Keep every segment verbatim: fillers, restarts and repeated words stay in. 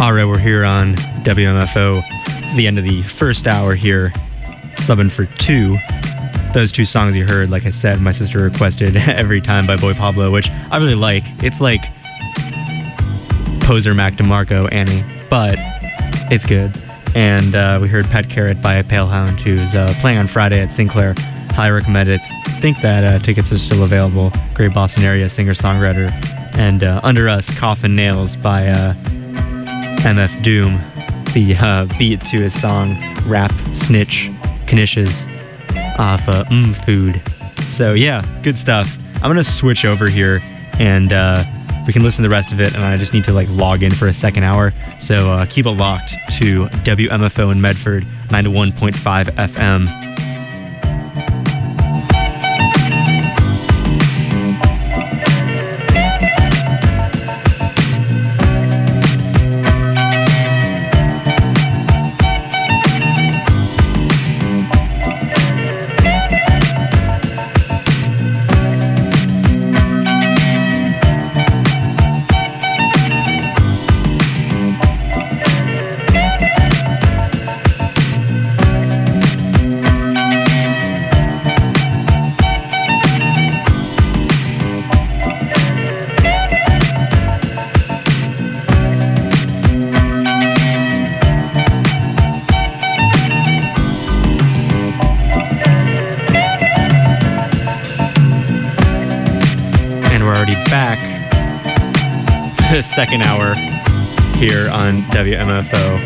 All right, we're here on W M F O. It's the end of the first hour here, subbing for two. Those two songs you heard, like I said, my sister requested Every Time by Boy Pablo, which I really like. It's like Poser Mac DeMarco, Annie, but it's good. And uh, we heard Pet Carrot by Palehound, who's uh, playing on Friday at Sinclair. Highly recommend it. I think that uh, tickets are still available. Great Boston area singer-songwriter. And uh, Under Us, Coffin Nails by uh, M F Doom. The uh, beat to his song Rap Snitch Knishes off uh, Mm Food. So yeah, good stuff. I'm going to switch over here and uh, we can listen to the rest of it, and I just need to like log in for a second hour. So uh, keep it locked to W M F O in Medford, ninety-one point five F M. The second hour here on W M F O.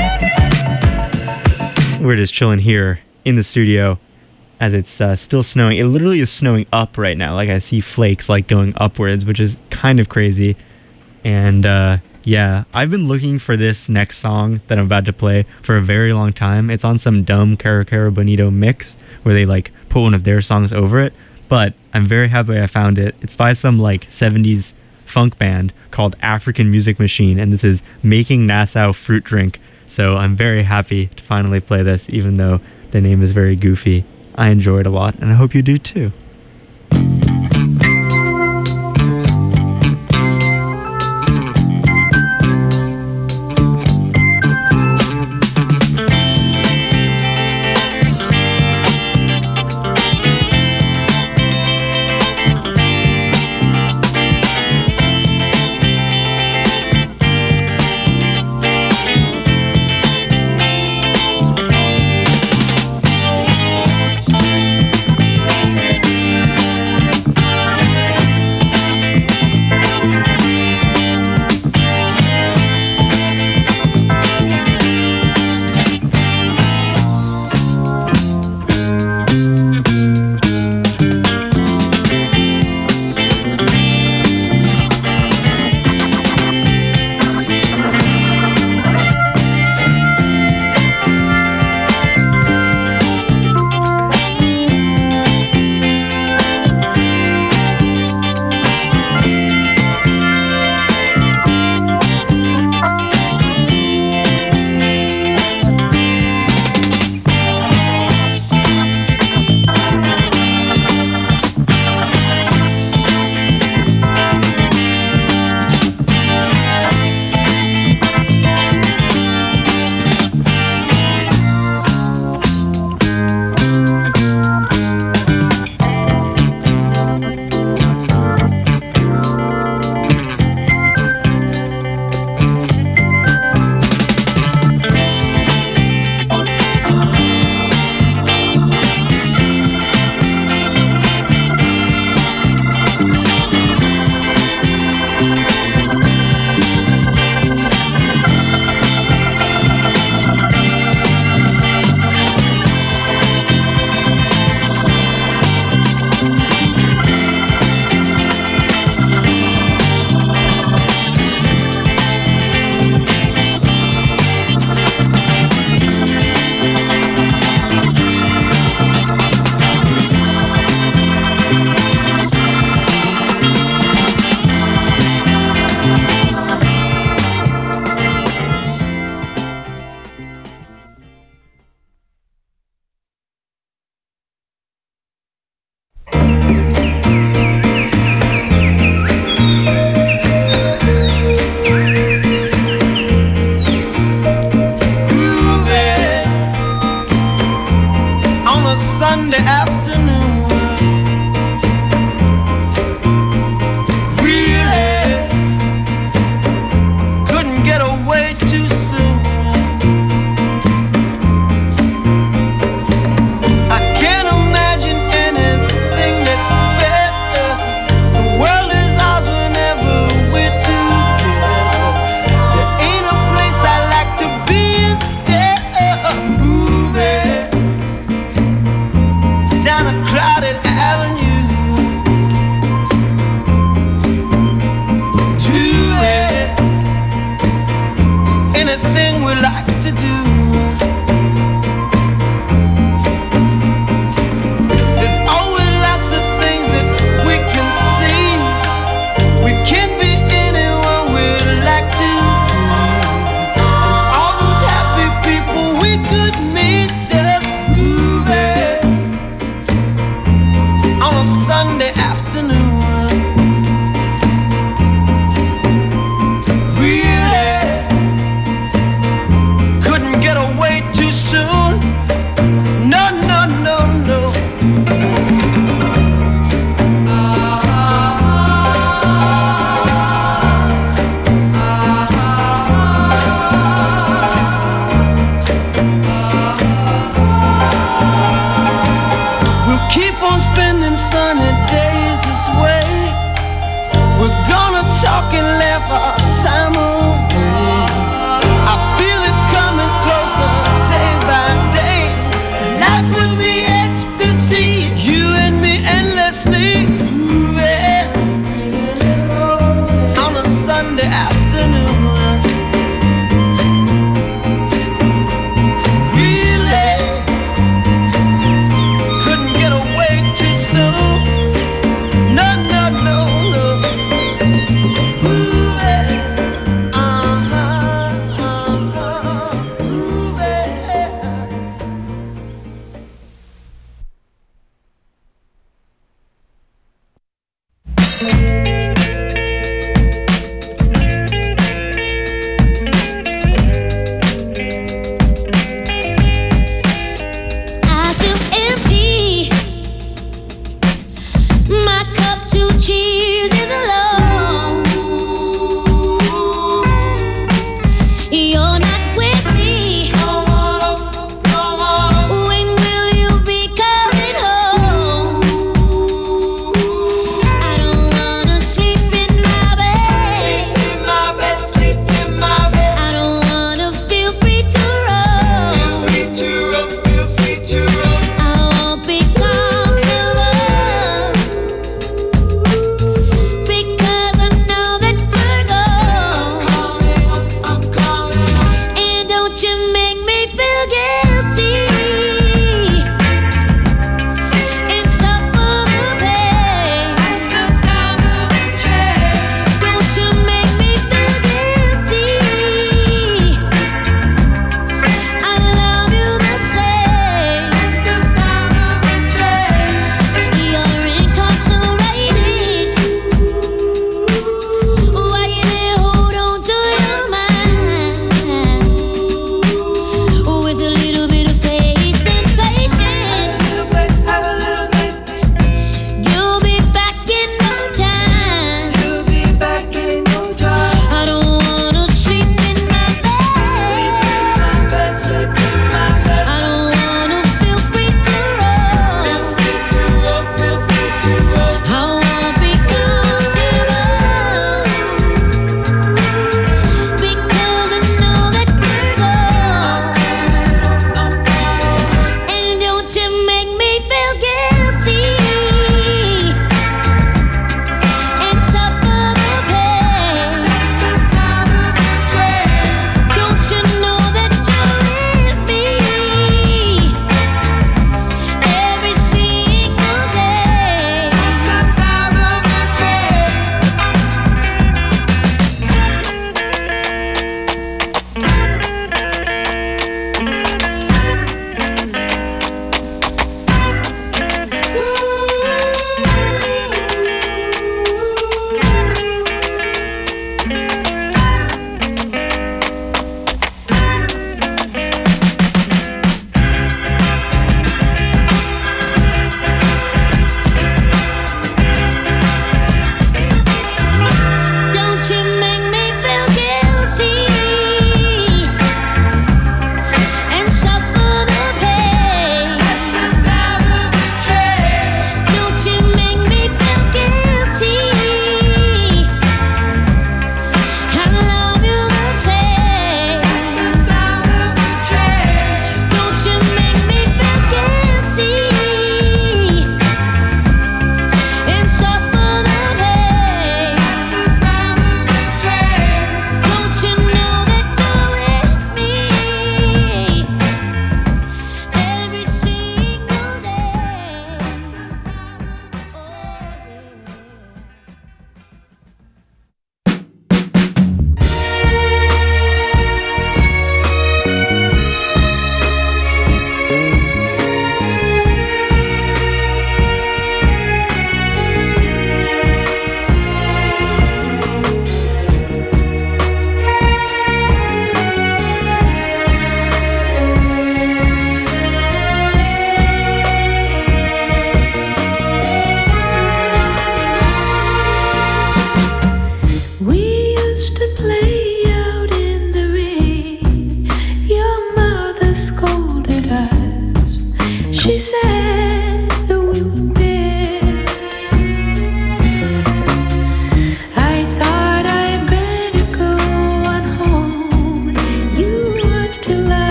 We're just chilling here in the studio as it's uh, still snowing. It literally is snowing up right now. Like I see flakes like going upwards, which is kind of crazy. And uh, yeah, I've been looking for this next song that I'm about to play for a very long time. It's on some dumb Caro Caro Bonito mix where they like put one of their songs over it. But I'm very happy I found it. It's by some like seventies funk band called African Music Machine, and this is Making Nassau Fruit Drink. So I'm very happy to finally play this, even though the name is very goofy. I enjoy it a lot, and I hope you do too. Thank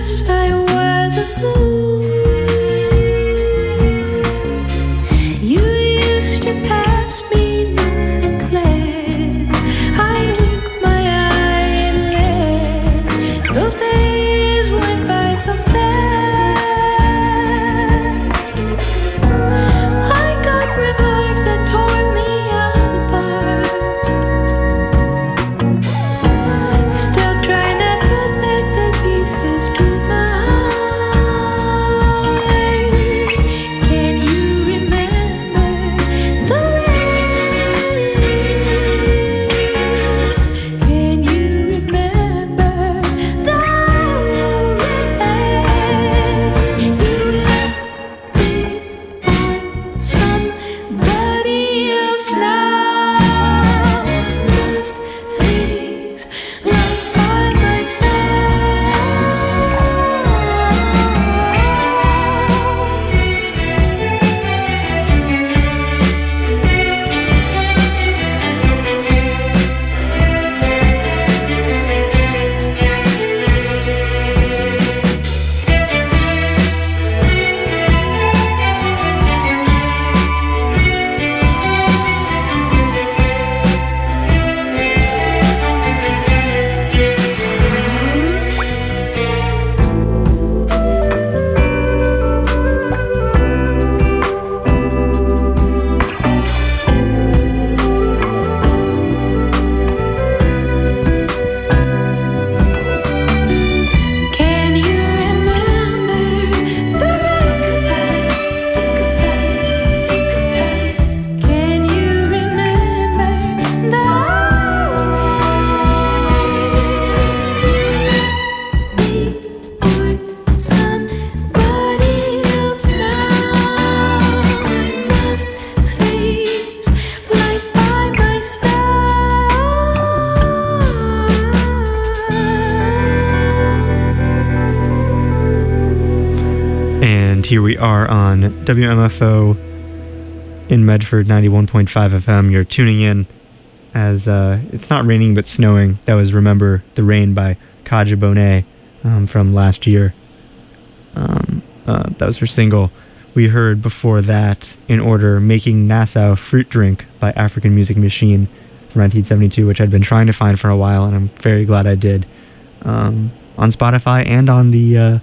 Here we are on W M F O in Medford, ninety-one point five F M. You're tuning in as uh, it's not raining but snowing. That was Remember the Rain by Kaja Bonet um, from last year. Um, uh, that was her single. We heard before that, in order, Making Nassau Fruit Drink by African Music Machine from nineteen seventy-two, which I'd been trying to find for a while, and I'm very glad I did. Um, on Spotify and on the uh,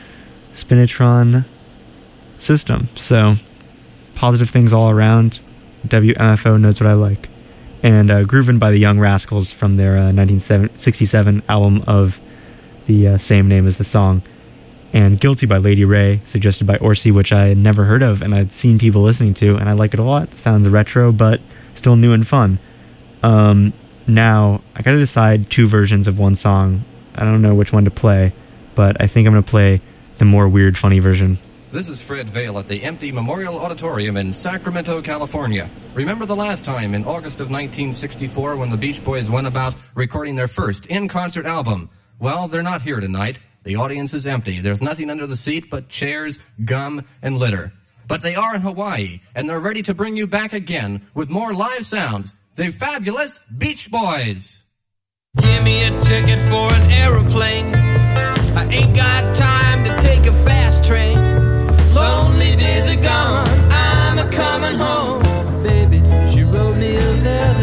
Spinitron system. So positive things all around. W M F O knows what I like. And uh, Groovin' by the Young Rascals from their uh, nineteen sixty-seven album of the uh, same name as the song. And Guilty by Lady Ray, suggested by Orsi, which I had never heard of and I'd seen people listening to, and I like it a lot. Sounds retro, but still new and fun. Um, now, I gotta decide two versions of one song. I don't know which one to play, but I think I'm gonna play the more weird, funny version. This is Fred Vail at the Empty Memorial Auditorium in Sacramento, California. Remember the last time in August of nineteen sixty-four when the Beach Boys went about recording their first in-concert album? Well, they're not here tonight. The audience is empty. There's nothing under the seat but chairs, gum, and litter. But they are in Hawaii, and they're ready to bring you back again with more live sounds. The fabulous Beach Boys. Give me a ticket for an aeroplane. I ain't got time to take a fast train. Lonely days are gone, I'm a coming home. Baby, she wrote me a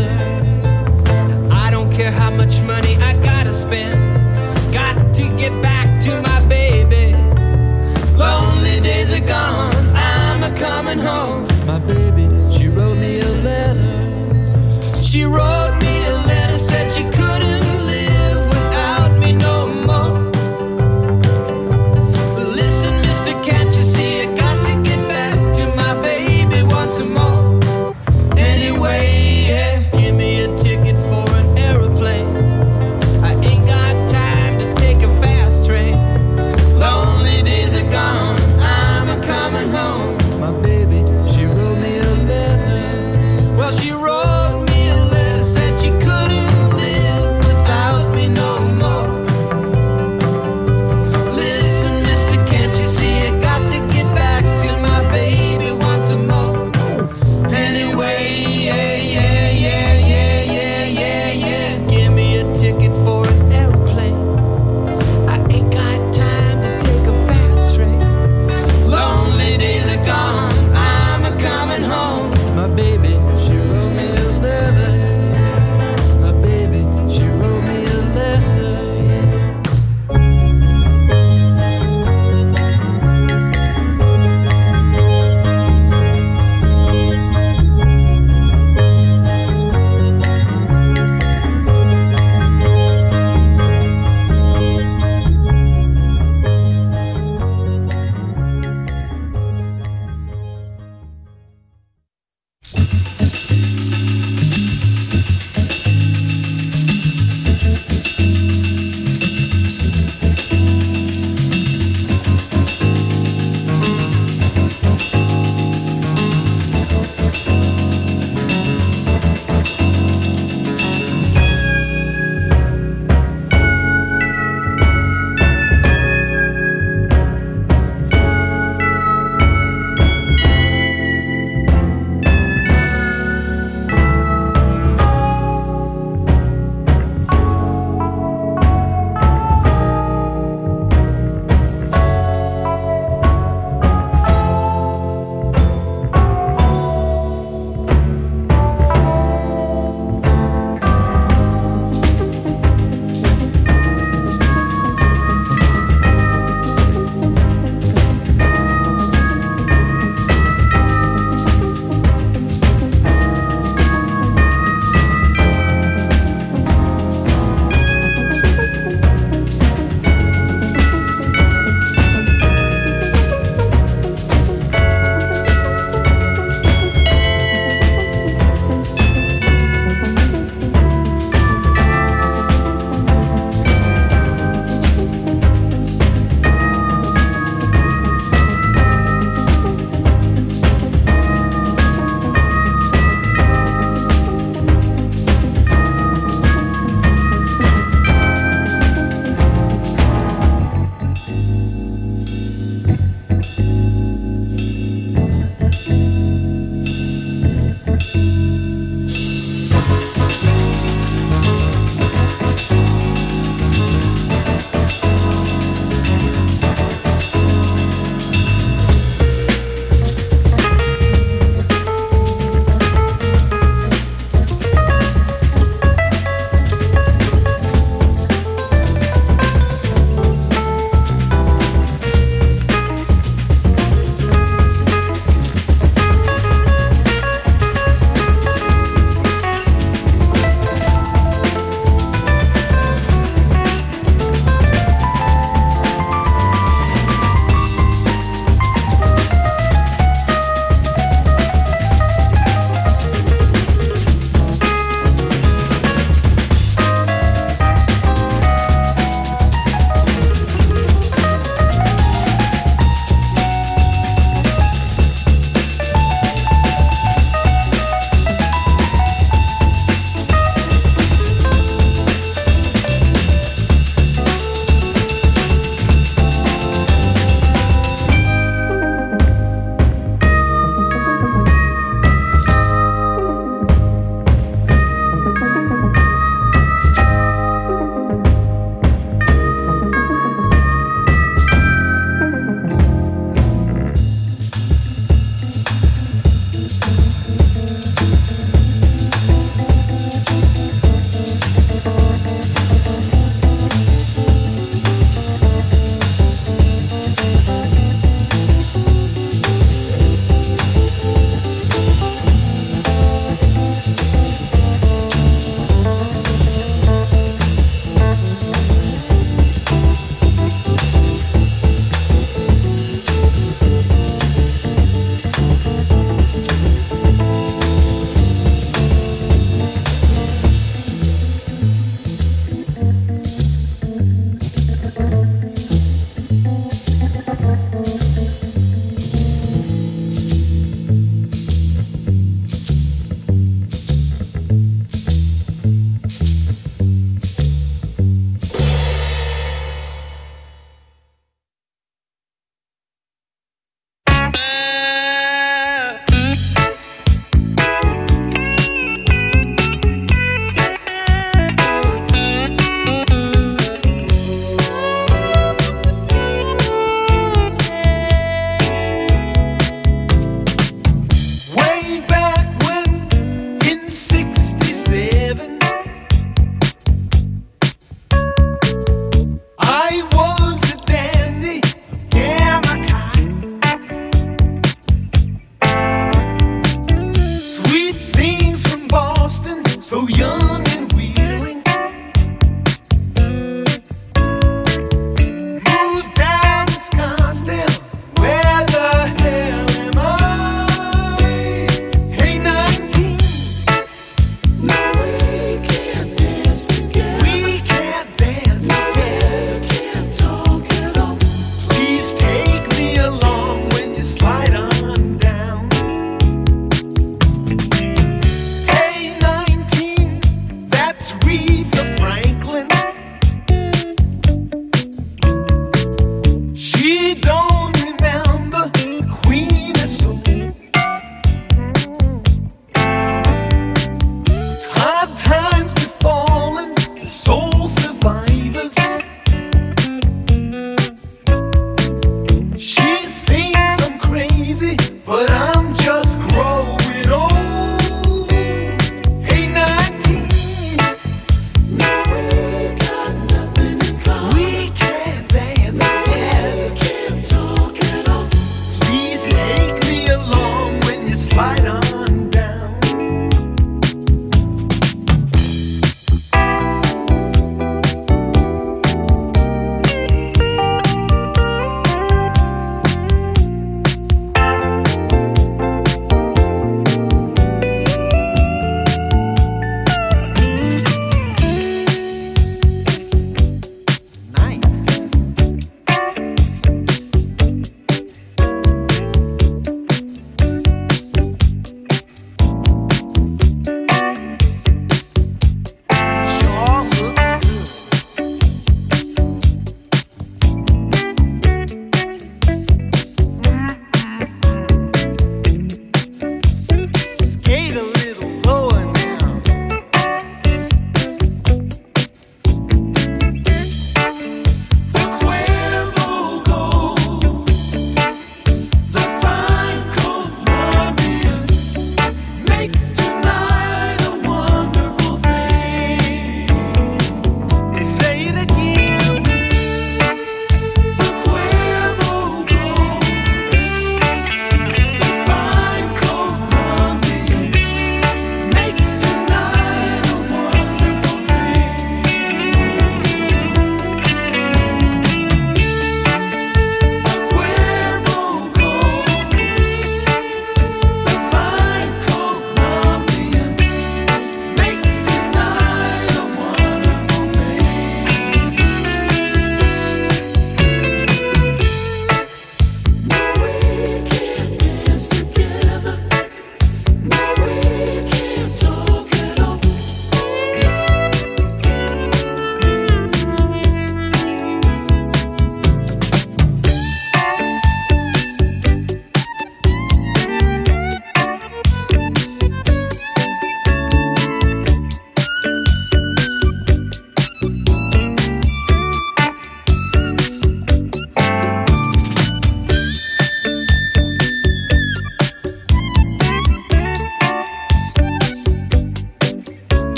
letter. I don't care how much money I gotta spend. Got to get back to my baby. Lonely days are gone, I'm a coming home. My baby, she wrote me a letter. She wrote me a letter, said she couldn't live without me no more.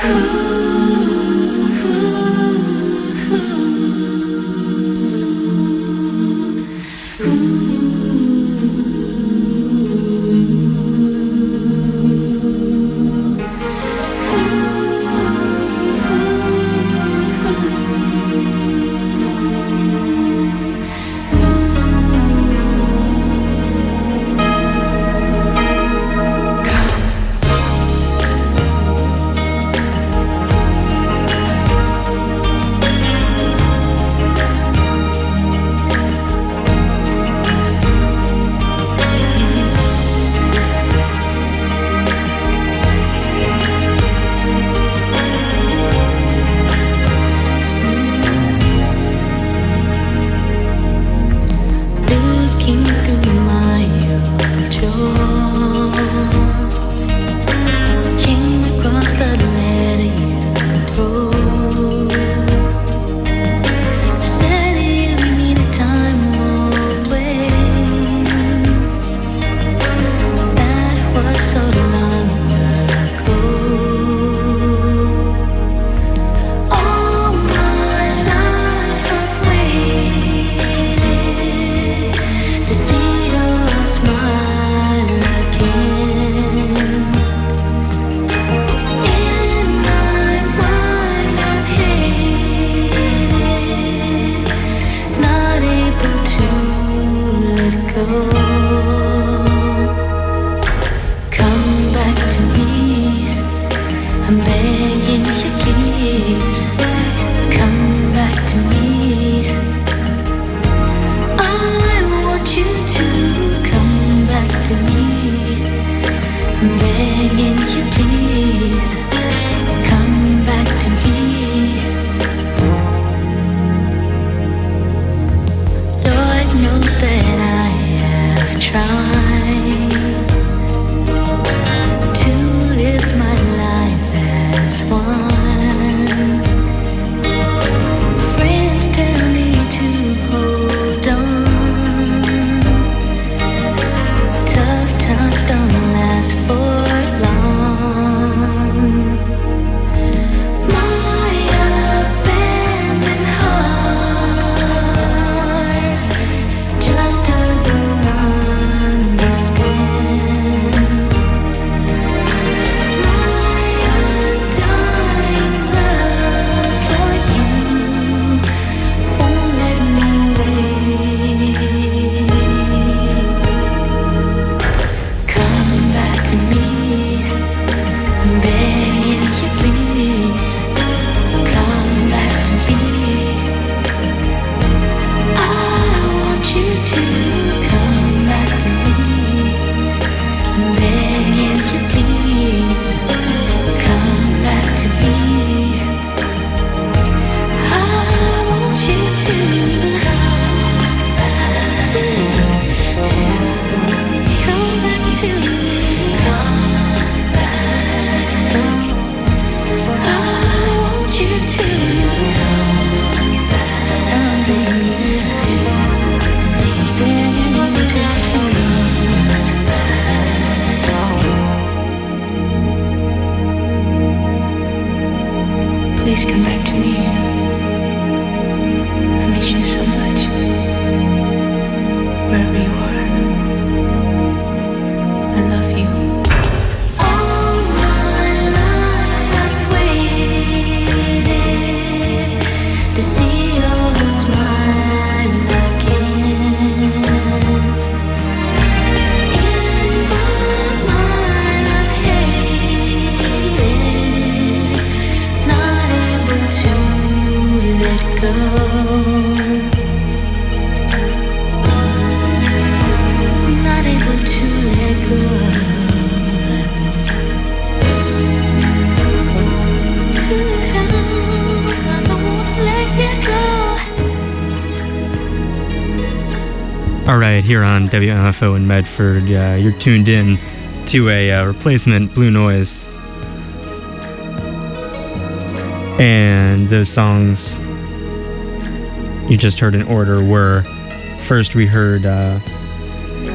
All right, here on W M F O in Medford, uh, you're tuned in to a uh, replacement Blue Noise. And those songs you just heard in order were, first we heard uh,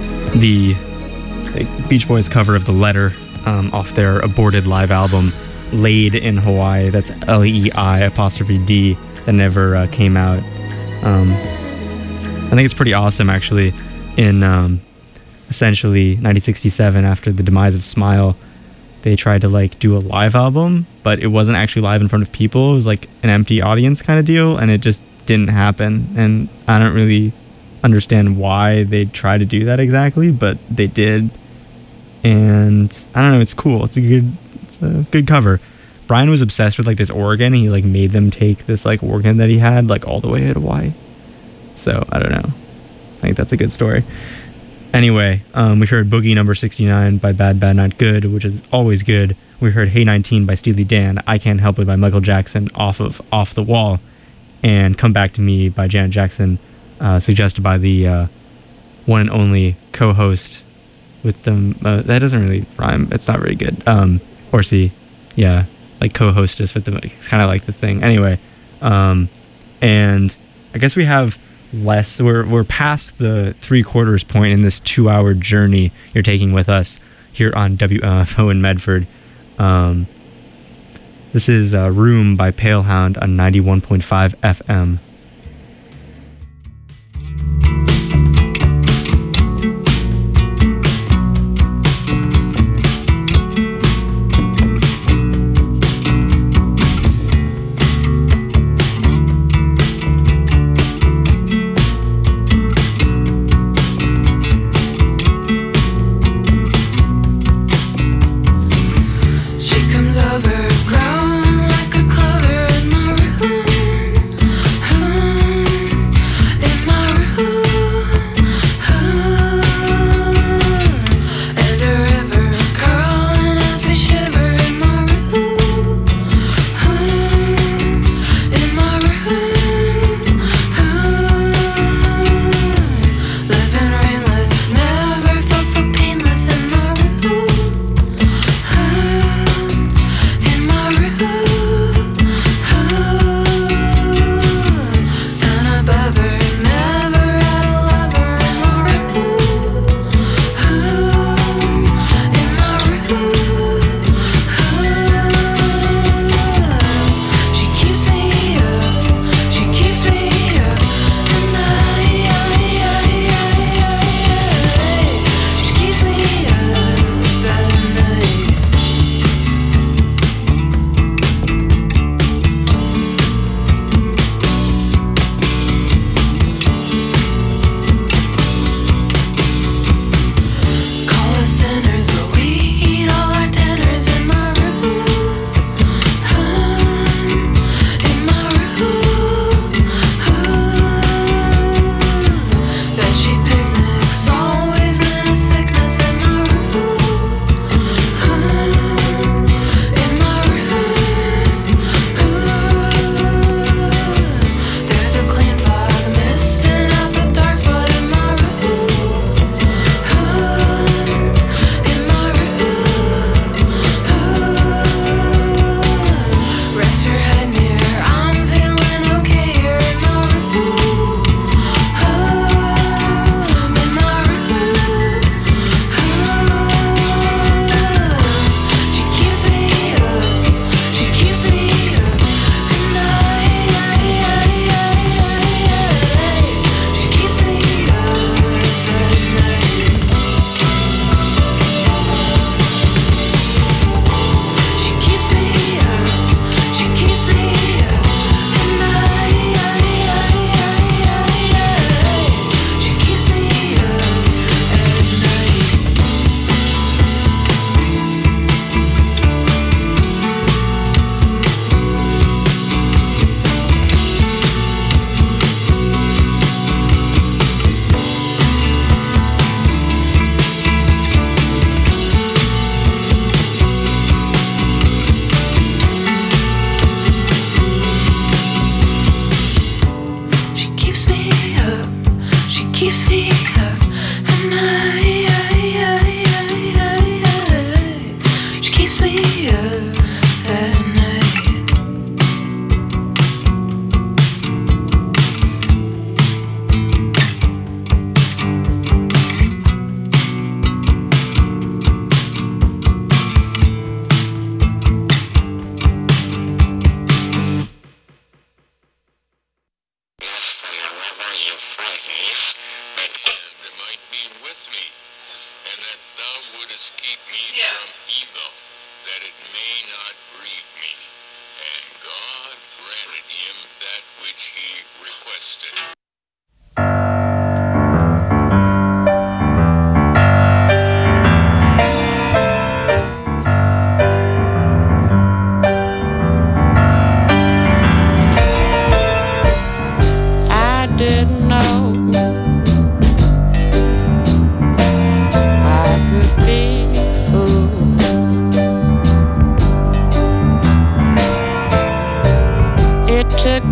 the Beach Boys cover of The Letter um, off their aborted live album, Laid in Hawaii. That's L E I apostrophe D, that never uh, came out. Um, I think it's pretty awesome, actually. In um, essentially nineteen sixty-seven, after the demise of Smile, they tried to like do a live album, but it wasn't actually live in front of people. It was like an empty audience kind of deal, and it just didn't happen. And I don't really understand why they tried to do that exactly, but they did. And I don't know, it's cool. It's a good, it's a good cover. Brian was obsessed with like this organ. He like made them take this like organ that he had like all the way to Hawaii. So I don't know. I think that's a good story. Anyway, um, we heard Boogie Number sixty-nine by Bad Bad Not Good, which is always good. We heard Hey nineteen by Steely Dan, I Can't Help It by Michael Jackson off of Off the Wall, and Come Back to Me by Janet Jackson, uh, suggested by the uh, one and only co-host with them. Uh, that doesn't really rhyme. It's not very good. Um, Orsi, yeah, like co-hostess with them. It's kind of like the thing. Anyway, um, and I guess we have less. We're we're past the three quarters point in this two hour journey you're taking with us here on W L F O in Medford. Um, this is uh, Room by Palehound on ninety-one point five F M. Over, grown like a clover in my room.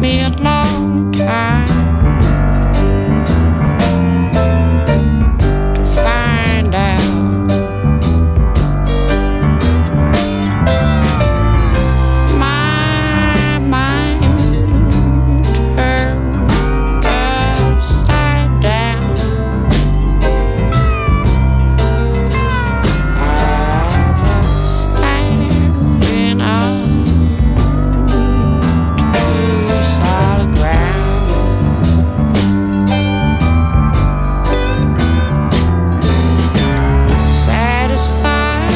me a long time to find out. My mind turned upside down. I was standing on solid ground. Satisfied,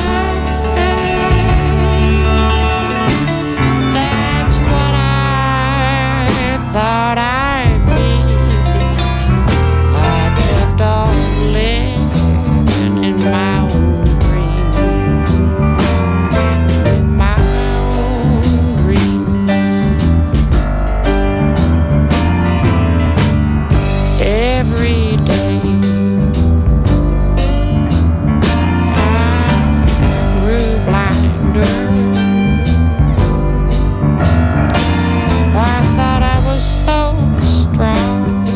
that's what I thought I'd be. I kept on living in my own dream, in my own dream. Every day I grew blinder. I thought I was so strong.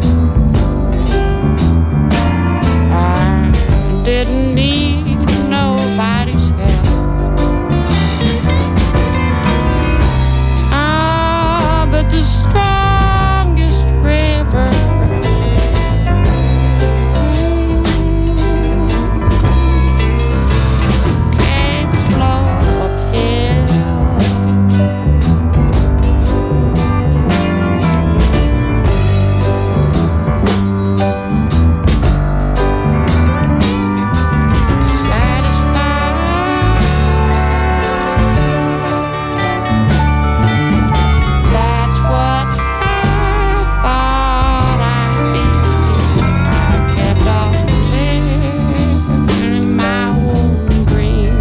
I didn't need nobody's help. Ah, but the strongest river can't flow uphill. Satisfied, that's what I thought I'd be. I kept on living in my own dream,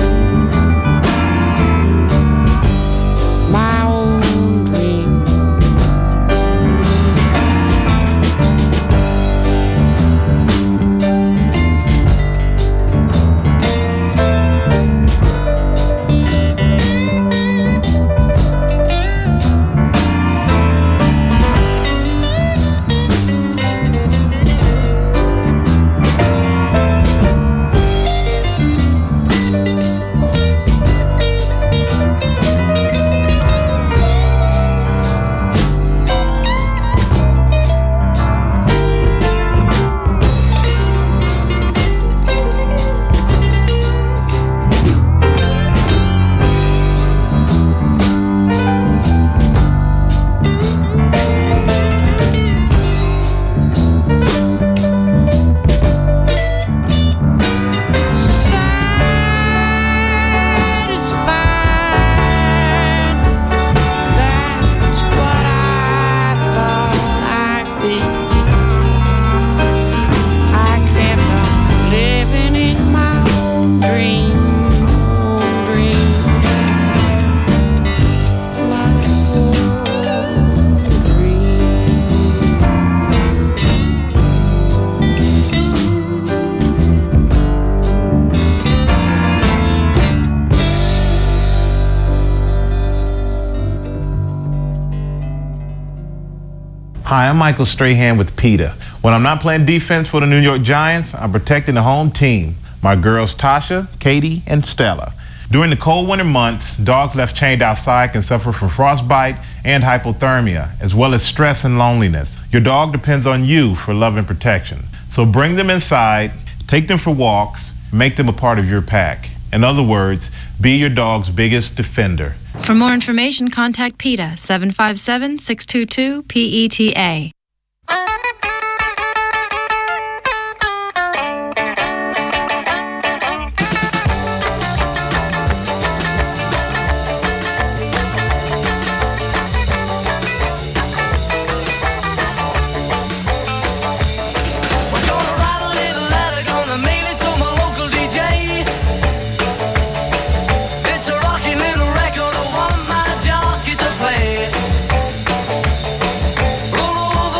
my own dream. Satisfied, that's what I thought I'd be. I kept on living in my own dream, own dream, my own dream. Hi, I'm Michael Strahan with PETA. When I'm not playing defense for the New York Giants, I'm protecting the home team, my girls Tasha, Katie, and Stella. During the cold winter months, dogs left chained outside can suffer from frostbite and hypothermia, as well as stress and loneliness. Your dog depends on you for love and protection. So bring them inside, take them for walks, make them a part of your pack. In other words, be your dog's biggest defender. For more information, contact PETA, seven five seven, six two two, P E T A. We're gonna write a little letter, gonna mail it to my local D J. It's a rocky little record, I want my jockey to play. Roll over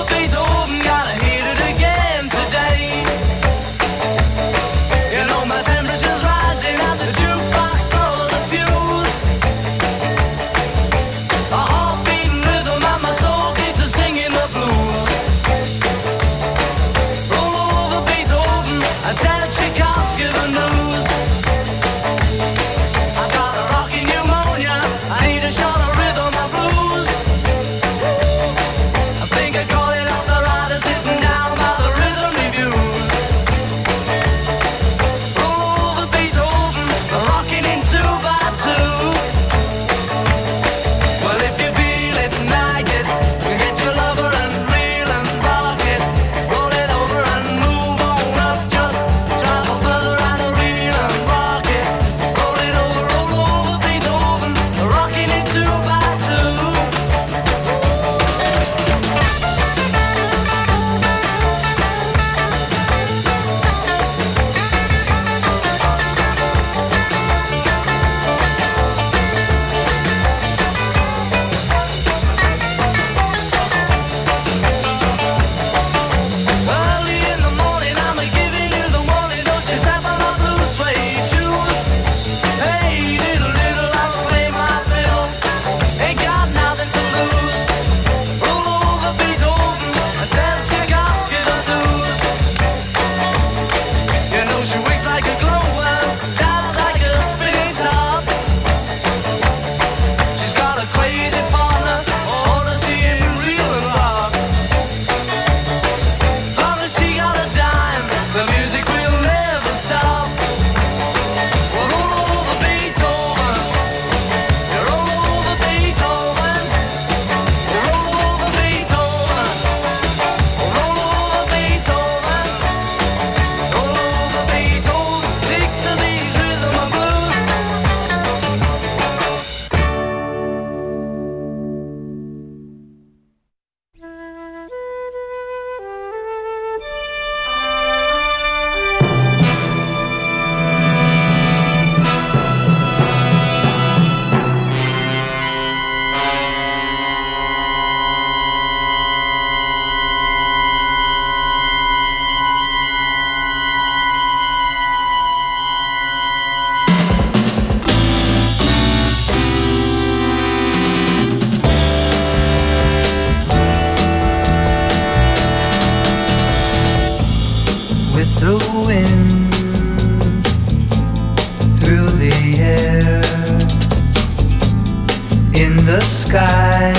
In the sky,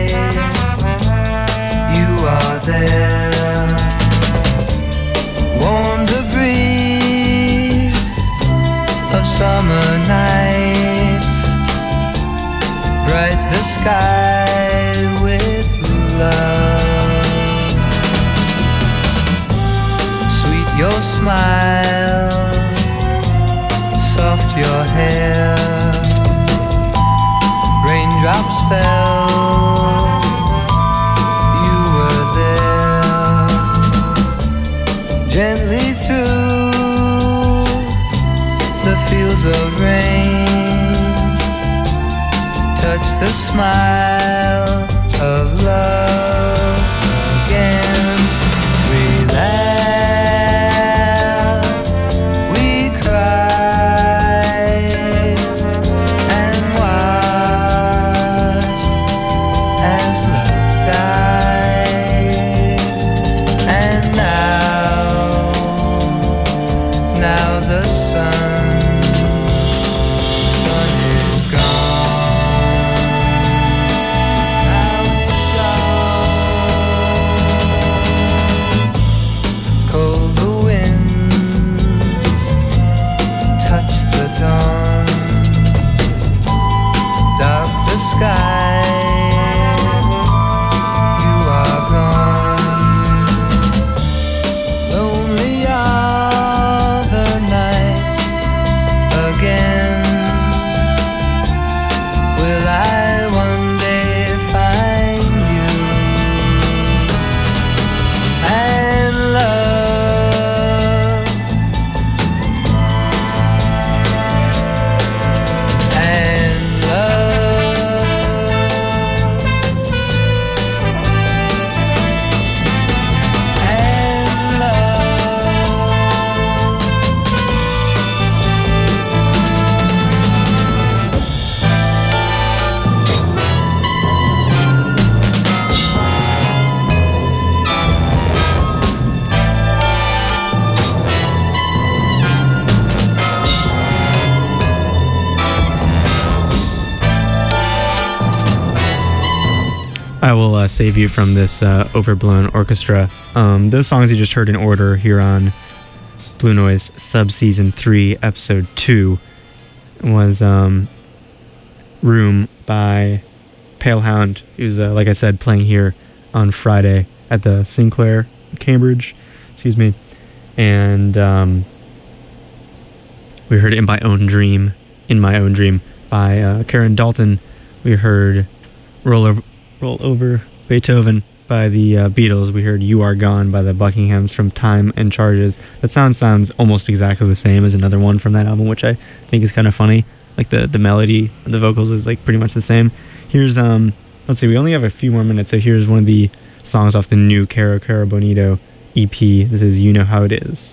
you are there. Warm the breeze of summer nights, bright the sky with love. Sweet your smile, soft your hair. Raindrops fell, you were there. Gently through the fields of rain, touch the smile of love again. We laugh, we cry, and watch as love died. And now, now the sun, sun is gone. Now it's gone. Cold the wind, touch the dawn. Dark the sky, you are gone. Lonely are the nights again. Will I one day find you and love and love and I will uh, save you from this uh, overblown orchestra. Um, those songs you just heard in order here on Blue Noise Subseason three, Episode two, was um, Room by Palehound, who's, uh, like I said, playing here on Friday at the Sinclair, Cambridge, excuse me. And um, we heard In My Own Dream, In My Own Dream by uh, Karen Dalton. We heard Roll Over, Roll Over Beethoven by the uh, Beatles. We heard You Are Gone by the Buckinghams from Time and Charges. That sound sounds almost exactly the same as another one from that album, which I think is kind of funny. Like the, the melody, the vocals is like pretty much the same. Here's, um, let's see, we only have a few more minutes, so here's one of the songs off the new Caro Caro Bonito E P. This is You Know How It Is.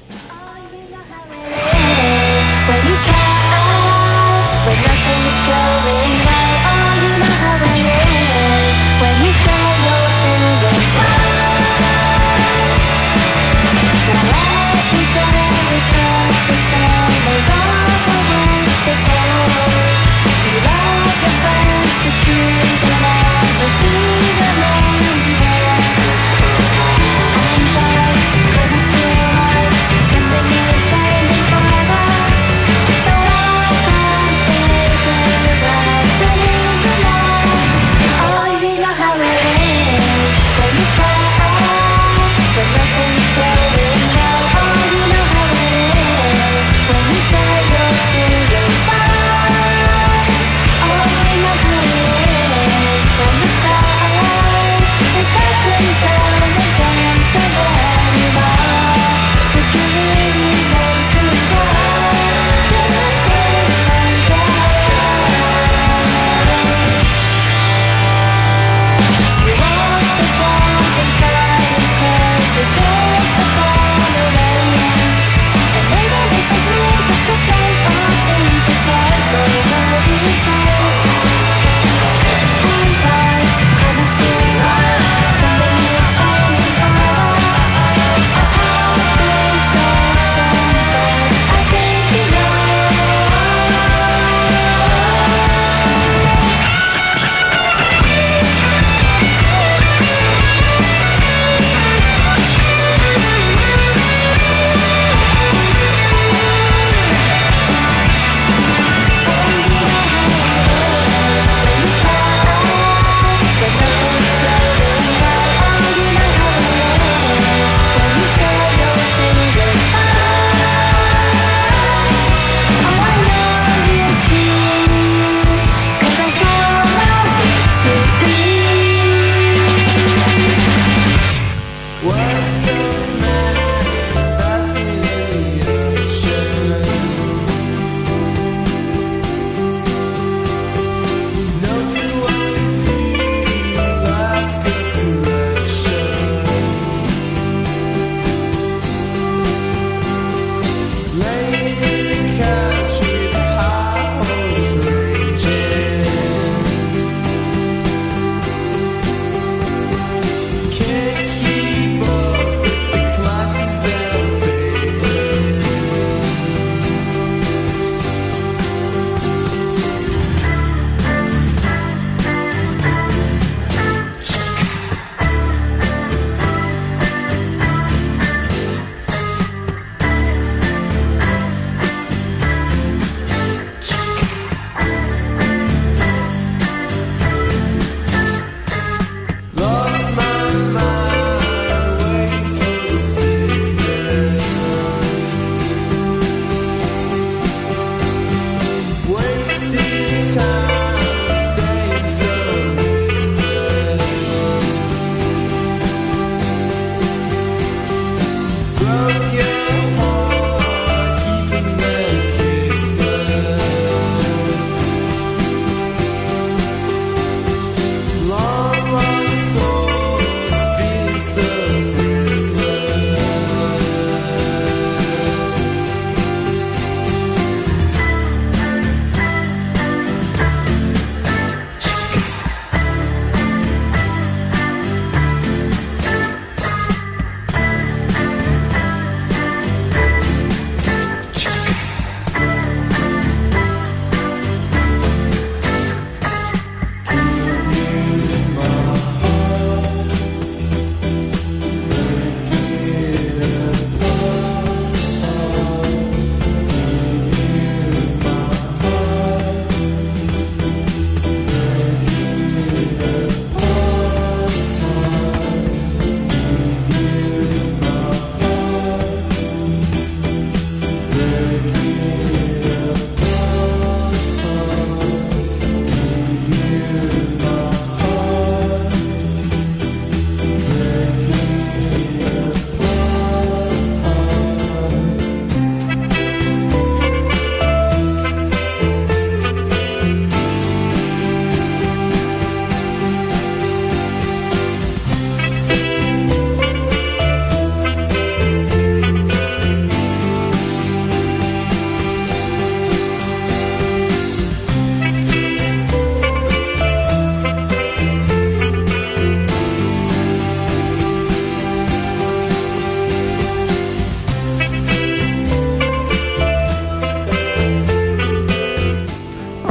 When you try, when nothing's going right, oh, you know how it is. When you say no to the now every day is just the same as all the ones before. You love the friends, but you can never see them anymore. I'm sorry, couldn't feel like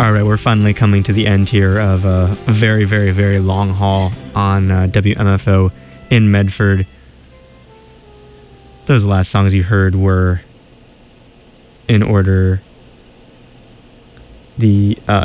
All right, we're finally coming to the end here of a very, very, very long haul on uh, W M F O in Medford. Those last songs you heard were in order the uh,